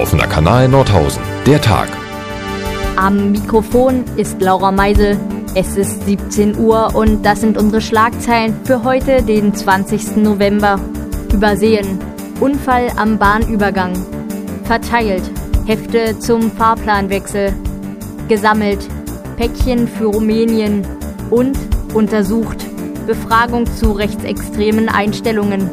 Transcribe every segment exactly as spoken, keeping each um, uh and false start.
Offener Kanal Nordhausen. Der Tag. Am Mikrofon ist Laura Meisel. Es ist siebzehn Uhr und das sind unsere Schlagzeilen für heute, den zwanzigsten November. Übersehen. Unfall am Bahnübergang. Verteilt. Hefte zum Fahrplanwechsel. Gesammelt. Päckchen für Rumänien. Und untersucht. Befragung zu rechtsextremen Einstellungen.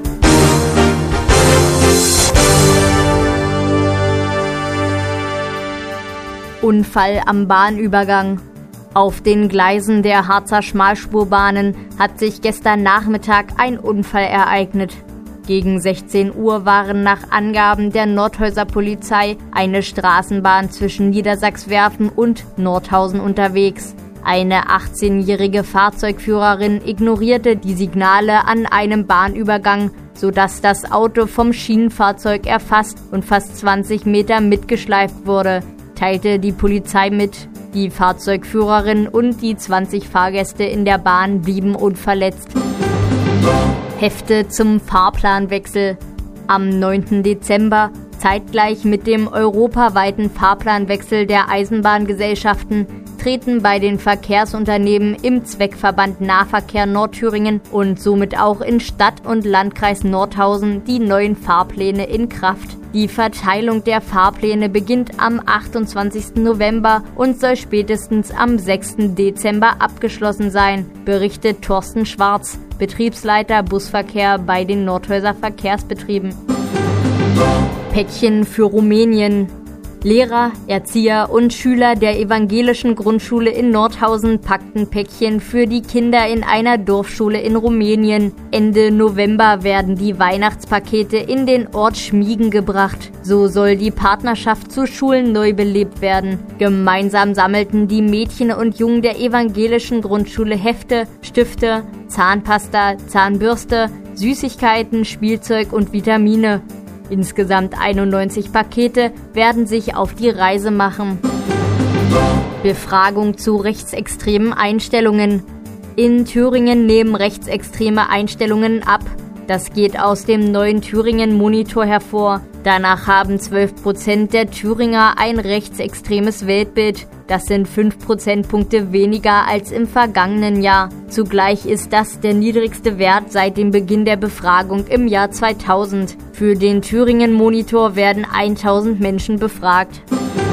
Unfall am Bahnübergang. Auf den Gleisen der Harzer Schmalspurbahnen hat sich gestern Nachmittag ein Unfall ereignet. Gegen sechzehn Uhr waren nach Angaben der Nordhäuser Polizei eine Straßenbahn zwischen Niedersachswerfen und Nordhausen unterwegs. Eine achtzehnjährige Fahrzeugführerin ignorierte die Signale an einem Bahnübergang, sodass das Auto vom Schienenfahrzeug erfasst und fast zwanzig Meter mitgeschleift wurde, teilte die Polizei mit. Die Fahrzeugführerin und die zwanzig Fahrgäste in der Bahn blieben unverletzt. Hefte zum Fahrplanwechsel. Am neunten Dezember, zeitgleich mit dem europaweiten Fahrplanwechsel der Eisenbahngesellschaften, treten bei den Verkehrsunternehmen im Zweckverband Nahverkehr Nordthüringen und somit auch in Stadt- und Landkreis Nordhausen die neuen Fahrpläne in Kraft. Die Verteilung der Fahrpläne beginnt am achtundzwanzigsten November und soll spätestens am sechsten Dezember abgeschlossen sein, berichtet Thorsten Schwarz, Betriebsleiter Busverkehr bei den Nordhäuser Verkehrsbetrieben. Päckchen für Rumänien. Lehrer, Erzieher und Schüler der evangelischen Grundschule in Nordhausen packten Päckchen für die Kinder in einer Dorfschule in Rumänien. Ende November werden die Weihnachtspakete in den Ort Schmiegen gebracht. So soll die Partnerschaft zu Schulen neu belebt werden. Gemeinsam sammelten die Mädchen und Jungen der evangelischen Grundschule Hefte, Stifte, Zahnpasta, Zahnbürste, Süßigkeiten, Spielzeug und Vitamine. Insgesamt einundneunzig Pakete werden sich auf die Reise machen. Befragung zu rechtsextremen Einstellungen. In Thüringen nehmen rechtsextreme Einstellungen ab. Das geht aus dem neuen Thüringen-Monitor hervor. Danach haben zwölf Prozent der Thüringer ein rechtsextremes Weltbild. Das sind fünf Prozentpunkte weniger als im vergangenen Jahr. Zugleich ist das der niedrigste Wert seit dem Beginn der Befragung im Jahr zweitausend. Für den Thüringen-Monitor werden tausend Menschen befragt.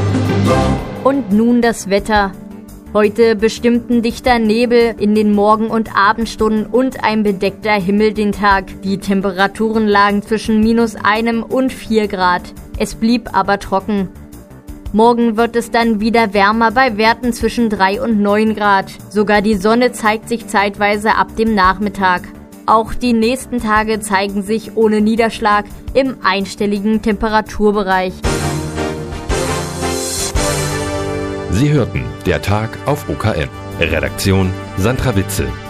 Und nun das Wetter. Heute bestimmten dichter Nebel in den Morgen- und Abendstunden und ein bedeckter Himmel den Tag. Die Temperaturen lagen zwischen minus einem und vier Grad. Es blieb aber trocken. Morgen wird es dann wieder wärmer bei Werten zwischen drei und neun Grad. Sogar die Sonne zeigt sich zeitweise ab dem Nachmittag. Auch die nächsten Tage zeigen sich ohne Niederschlag im einstelligen Temperaturbereich. Sie hörten Der Tag auf O K M. Redaktion Sandra Witzel.